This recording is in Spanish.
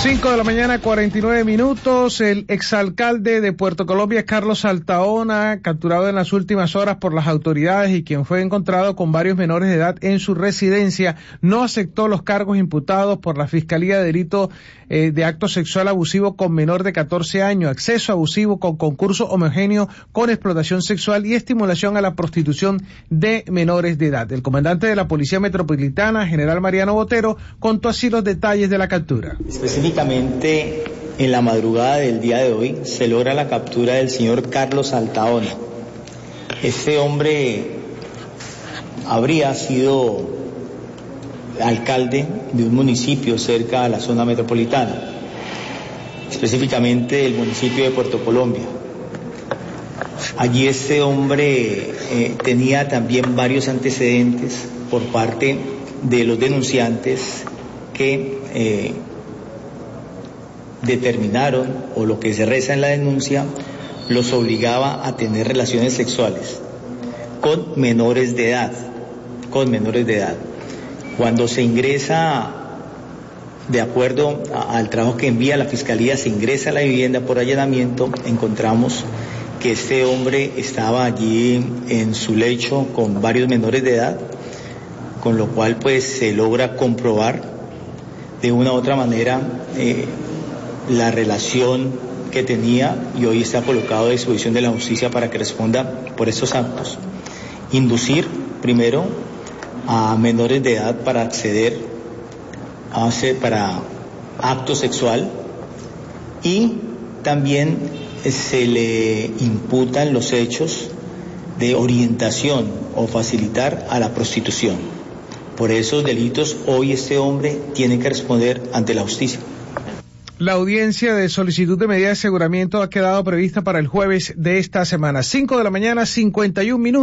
5:49 a.m. El exalcalde de Puerto Colombia, Carlos Saltaona, capturado en las últimas horas por las autoridades y quien fue encontrado con varios menores de edad en su residencia, no aceptó los cargos imputados por la Fiscalía de Delito de Acto Sexual Abusivo con menor de 14 años, acceso abusivo con concurso homogéneo con explotación sexual y estimulación a la prostitución de menores de edad. El comandante de la Policía Metropolitana, general Mariano Botero, contó así los detalles de la captura. Específicamente, en la madrugada del día de hoy se logra la captura del señor Carlos Saltaona. Este hombre habría sido alcalde de un municipio cerca a la zona metropolitana, específicamente el municipio de Puerto Colombia. Allí este hombre tenía también varios antecedentes por parte de los denunciantes que determinaron, o lo que se reza en la denuncia, los obligaba a tener relaciones sexuales con menores de edad. Cuando se ingresa, de acuerdo al trabajo que envía la Fiscalía, se ingresa a la vivienda por allanamiento, encontramos que este hombre estaba allí en su lecho con varios menores de edad, con lo cual pues se logra comprobar de una u otra manera la relación que tenía, y hoy está colocado a disposición de la justicia para que responda por estos actos. Inducir primero a menores de edad para acceder para acto sexual, y también se le imputan los hechos de orientación o facilitar a la prostitución. Por esos delitos hoy este hombre tiene que responder ante la justicia. La audiencia de solicitud de medida de aseguramiento ha quedado prevista para el jueves de esta semana. 5:51 a.m.